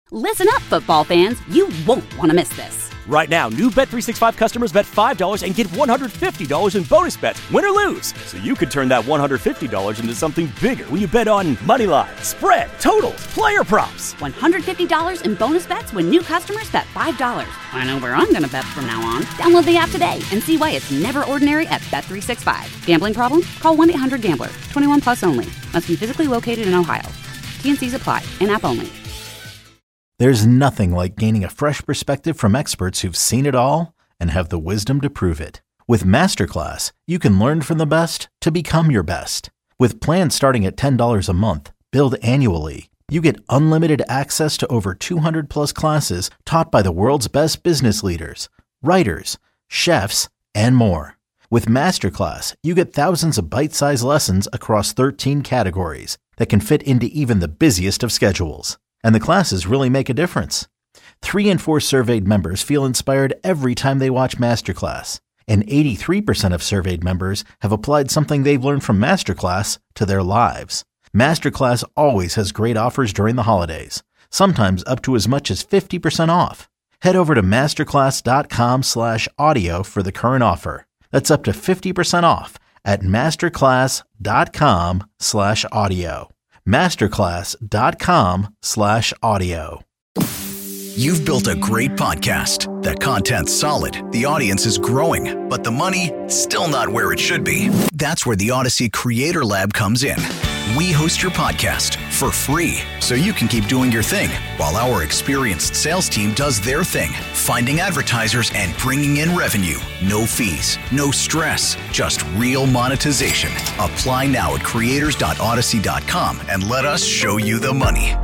Listen up, football fans. You won't want to miss this. Right now, new Bet365 customers bet $5 and get $150 in bonus bets, win or lose. So you could turn that $150 into something bigger when you bet on money line, spread, totals, player props. $150 in bonus bets when new customers bet $5. I know where I'm going to bet from now on. Download the app today and see why it's never ordinary at Bet365. Gambling problem? Call 1-800-GAMBLER. 21 plus only. Must be physically located in Ohio. T&Cs apply. In-app only. There's nothing like gaining a fresh perspective from experts who've seen it all and have the wisdom to prove it. With Masterclass, you can learn from the best to become your best. With plans starting at $10 a month, billed annually, you get unlimited access to over 200 plus classes taught by the world's best business leaders, writers, chefs, and more. With Masterclass, you get thousands of bite-sized lessons across 13 categories that can fit into even the busiest of schedules. And the classes really make a difference. 3 in 4 surveyed members feel inspired every time they watch Masterclass. And 83% of surveyed members have applied something they've learned from Masterclass to their lives. Masterclass always has great offers during the holidays, sometimes up to as much as 50% off. Head over to masterclass.com/audio for the current offer. That's up to 50% off at masterclass.com/audio. masterclass.com/audio. You've built a great podcast. The content's solid, the audience is growing, but the money still not where it should be. That's where the Odyssey Creator Lab comes in. We host your podcast for free so you can keep doing your thing while our experienced sales team does their thing, finding advertisers and bringing in revenue. No fees, no stress, just real monetization. Apply now at creators.odyssey.com and let us show you the money.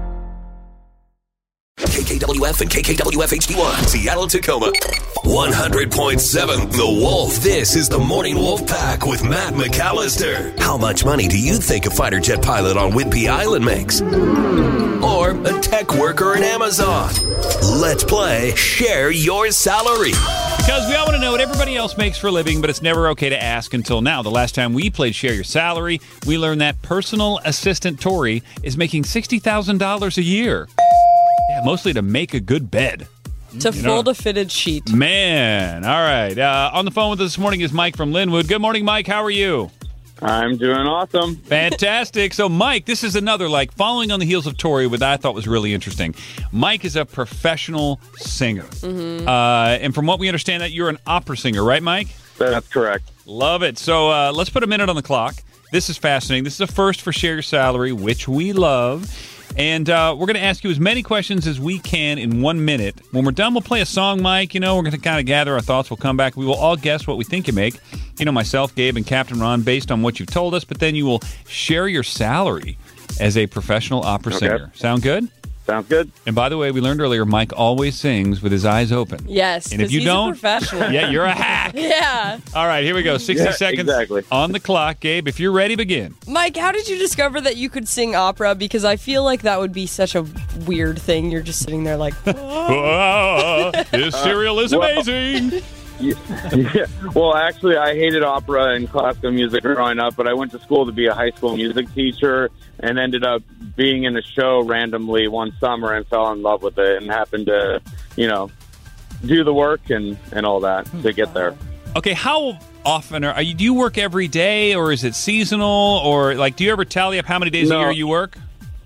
KKWF and KKWF HD1, Seattle, Tacoma. 100.7 The Wolf. This is the Morning Wolf Pack with Matt McAllister. How much money do you think a fighter jet pilot on Whidbey Island makes? Or a tech worker in Amazon? Let's play Share Your Salary. Because we all want to know what everybody else makes for a living, but it's never okay to ask until now. The last time we played Share Your Salary, we learned that personal assistant Tori is making $60,000 a year. Yeah, mostly to make a good bed. To fold a fitted sheet. Man. All right. On the phone with us this morning is Mike from Linwood. Good morning, Mike. How are you? I'm doing awesome. Fantastic. So, Mike, this is another, following on the heels of Tori, what I thought was really interesting. Mike is a professional singer. Mm-hmm. And from what we understand, that you're an opera singer, right, Mike? That's correct. Love it. So, let's put a minute on the clock. This is fascinating. This is a first for Share Your Salary, which we love. And we're going to ask you as many questions as we can in 1 minute. When we're done, we'll play a song, Mike. We're going to kind of gather our thoughts. We'll come back. We will all guess what we think you make. Myself, Gabe, and Captain Ron, based on what you've told us. But then you will share your salary as a professional opera singer. Sound good? Sounds good. And by the way, we learned earlier, Mike always sings with his eyes open. Yes, and if you don't, a professional. Yeah, you're a hack. Yeah. All right, here we go. 60 seconds on the clock. Gabe, if you're ready, begin. Mike, how did you discover that you could sing opera? Because I feel like that would be such a weird thing. You're just sitting there like, this cereal is amazing. Yeah. Well, actually, I hated opera and classical music growing up, but I went to school to be a high school music teacher and ended up being in a show randomly one summer and fell in love with it and happened to, do the work and all that to get there. Okay, how often do you work every day, or is it seasonal, or do you ever tally up how many days a year you work?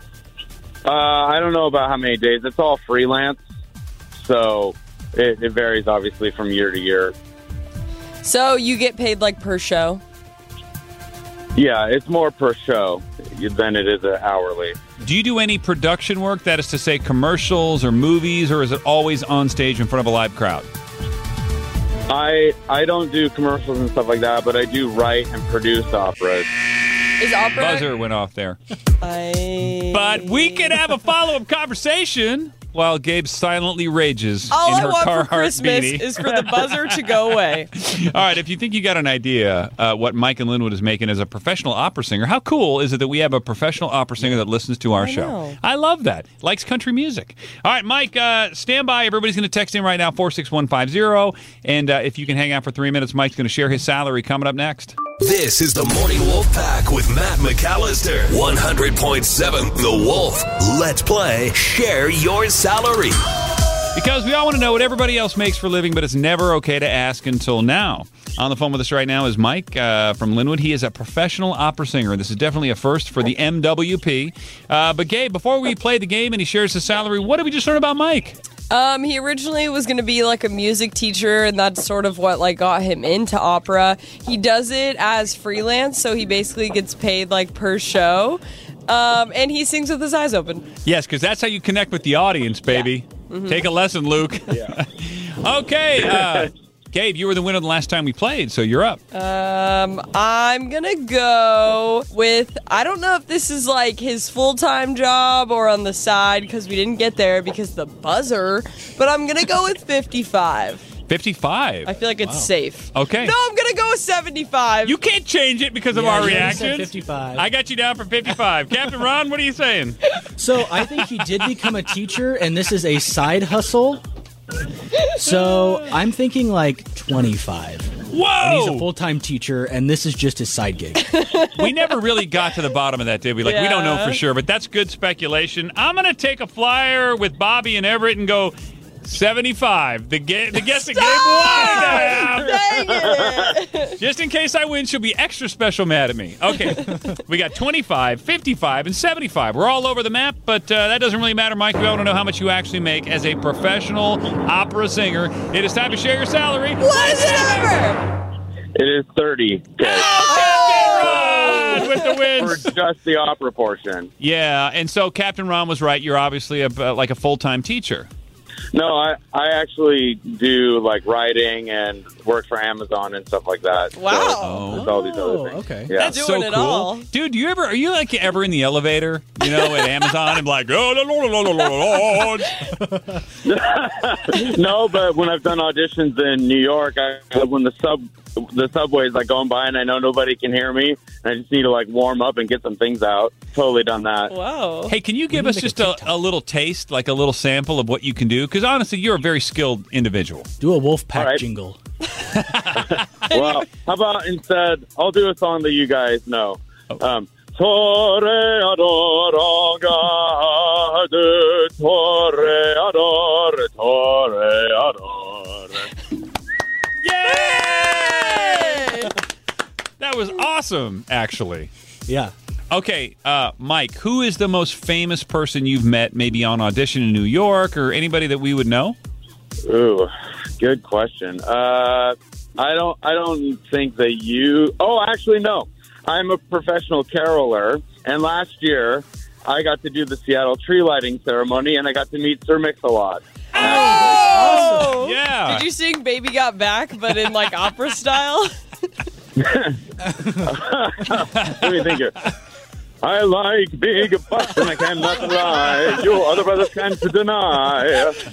I don't know about how many days. It's all freelance, so it varies obviously from year to year. So you get paid per show? Yeah, it's more per show than it is hourly. Do you do any production work, that is to say commercials or movies, or is it always on stage in front of a live crowd? I don't do commercials and stuff like that, but I do write and produce operas. Is opera... Buzzer went off there. But we can have a follow-up conversation while Gabe silently rages in her Carhartt beanie. All I want for Christmas is for the buzzer to go away. All right, if you think you got an idea what Mike and Linwood is making as a professional opera singer, how cool is it that we have a professional opera singer that listens to our show? I love that. Likes country music. All right, Mike, stand by. Everybody's going to text in right now, 46150. And if you can hang out for 3 minutes, Mike's going to share his salary coming up next. This is the Morning Wolf Pack with Matt McAllister. 100.7 The Wolf. Let's play Share Your Salary. Because we all want to know what everybody else makes for a living, but it's never okay to ask until now. On the phone with us right now is Mike from Linwood. He is a professional opera singer. This is definitely a first for the MWP. But Gabe, before we play the game and he shares his salary, what did we just learn about Mike? He originally was going to be like a music teacher, and that's sort of what like got him into opera. He does it as freelance, so he basically gets paid like per show. And he sings with his eyes open. Yes, because that's how you connect with the audience, baby. Yeah. Mm-hmm. Take a lesson, Luke. Yeah. Okay, Gabe, you were the winner the last time we played, so you're up. I'm gonna go with, I don't know if this is like his full-time job or on the side, because we didn't get there because the buzzer, but I'm gonna go with 55. 55. I feel like it's safe. Okay. No, I'm gonna go with 75. You can't change it because of our you reactions. said 55. I got you down for 55. Captain Ron, what are you saying? So I think he did become a teacher, and this is a side hustle. So I'm thinking like 25. Whoa! And he's a full-time teacher, and this is just his side gig. We never really got to the bottom of that, did we? Like, we don't know for sure, but that's good speculation. I'm going to take a flyer with Bobby and Everett and go 75. The guess that Gabe won. Dang it! Just in case I win, she'll be extra special mad at me. Okay, we got 25, 55, and 75. We're all over the map, but that doesn't really matter, Mike. We want to know how much you actually make as a professional opera singer. It is time to share your salary. What is it ever? It is 30. Captain Ron with the wins. For just the opera portion. Yeah, and so Captain Ron was right. You're obviously like a full-time teacher. No, I actually do like writing and work for Amazon and stuff like that. Wow. So there's all these other things. Okay. Yeah. That's so Doing it cool. all. Dude, are you like ever in the elevator, you know, at Amazon and like, oh, No, but when I've done auditions in New York, when the subway is like going by and I know nobody can hear me, and I just need to like warm up and get some things out. Totally done that. Whoa. Hey, can you give us just a little taste, like a little sample of what you can do? Because honestly, you're a very skilled individual. Do a wolf pack All right. jingle. Well, how about instead, I'll do a song that you guys know. Toreador gade, toreador, toreador. Yay! That was awesome, actually. Yeah. Okay, Mike, who is the most famous person you've met, maybe on audition in New York, or anybody that we would know? Ooh, good question. I don't think that you. Oh, actually, no. I'm a professional caroler, and last year I got to do the Seattle tree lighting ceremony, and I got to meet Sir Mix-a-Lot. Oh! Yeah. Did you sing Baby Got Back, but in like opera style? Let me think here. I like big butts and I cannot lie. You other brothers can't deny.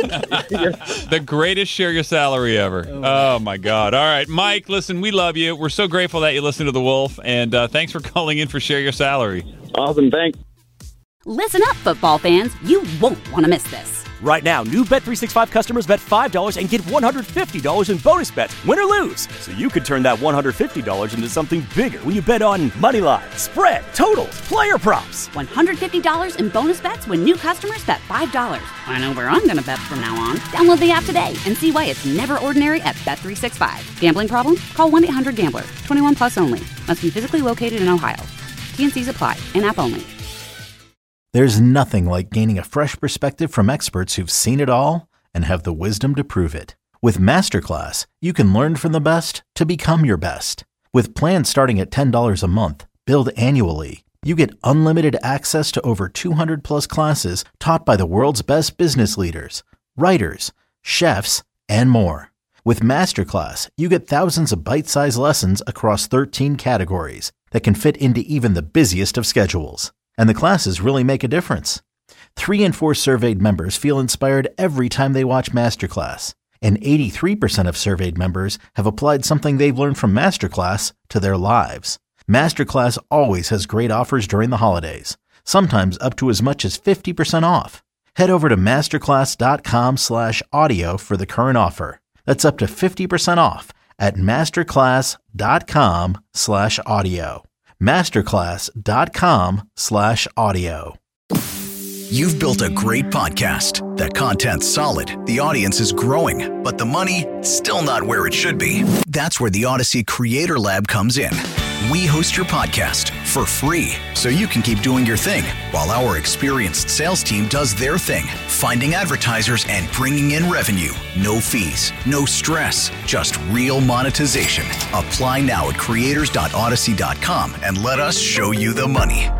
The greatest share your salary ever. Oh, my God. All right, Mike, listen, we love you. We're so grateful that you listen to The Wolf, and thanks for calling in for Share Your Salary. Awesome, thanks. Listen up, football fans. You won't want to miss this. Right now, new Bet365 customers bet $5 and get $150 in bonus bets, win or lose. So you could turn that $150 into something bigger when you bet on money line, spread, totals, player props. $150 in bonus bets when new customers bet $5. I know where I'm going to bet from now on. Download the app today and see why it's never ordinary at Bet365. Gambling problem? Call 1-800-GAMBLER. 21 plus only. Must be physically located in Ohio. T&Cs apply. In-app only. There's nothing like gaining a fresh perspective from experts who've seen it all and have the wisdom to prove it. With Masterclass, you can learn from the best to become your best. With plans starting at $10 a month, billed annually, you get unlimited access to over 200 plus classes taught by the world's best business leaders, writers, chefs, and more. With Masterclass, you get thousands of bite-sized lessons across 13 categories that can fit into even the busiest of schedules. And the classes really make a difference. 3 in 4 surveyed members feel inspired every time they watch Masterclass. And 83% of surveyed members have applied something they've learned from Masterclass to their lives. Masterclass always has great offers during the holidays, sometimes up to as much as 50% off. Head over to masterclass.com/audio for the current offer. That's up to 50% off at masterclass.com/audio. masterclass.com/audio. You've built a great podcast. The content's solid, the audience is growing, but the money still not where it should be. That's where the Odyssey Creator Lab comes in. We host your podcast for free so you can keep doing your thing while our experienced sales team does their thing, finding advertisers and bringing in revenue. No fees, no stress, just real monetization. Apply now at creators.odyssey.com and let us show you the money.